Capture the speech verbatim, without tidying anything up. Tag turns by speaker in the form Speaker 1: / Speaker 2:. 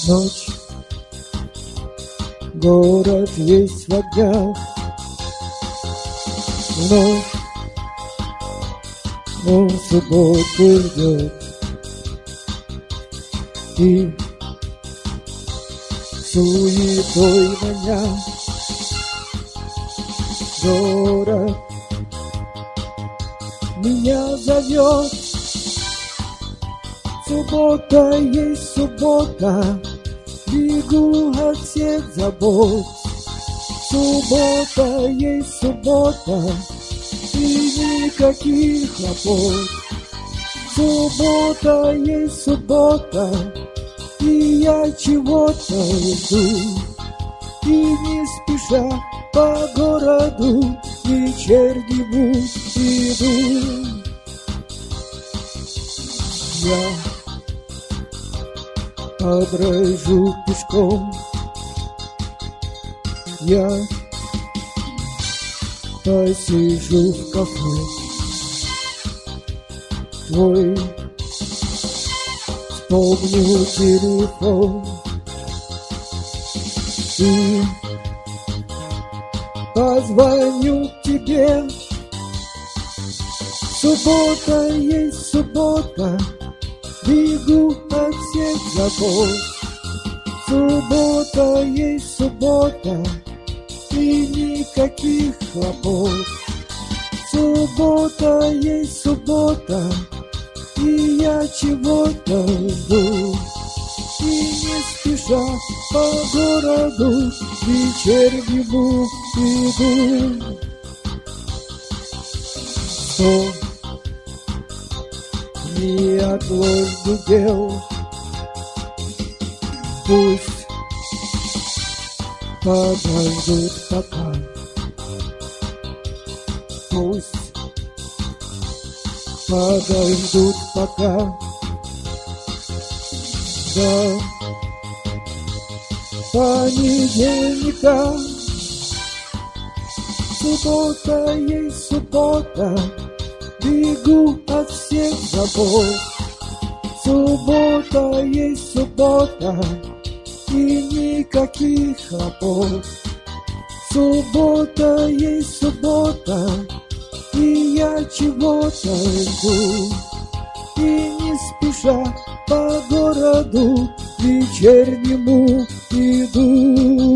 Speaker 1: Ночь, город весь в огнях, вновь он субботу ждет. И суетой маня город меня зовет. Суббота есть суббота, бегу от всех забот. Суббота есть суббота, и никаких хлопот. Суббота есть суббота, и я чего-то жду. И не спеша по городу вечернему иду. Я поброжу пешком, я посижу в кафе. Твой вспомню телефон и позвоню к тебе. Суббота есть суббота, бегу от всех забот. Суббота есть суббота, и никаких хлопот. Суббота есть суббота, и я чего-то жду. И не спеша по городу вечернему иду. Сто не отложу дел, пусть подождут пока. Пусть подождут пока. До понедельника. Суббота есть суббота, бегу от всех забот. Суббота есть суббота, и никаких хлопот. Суббота есть суббота, и я чего-то жду. И не спеша по городу вечернему иду.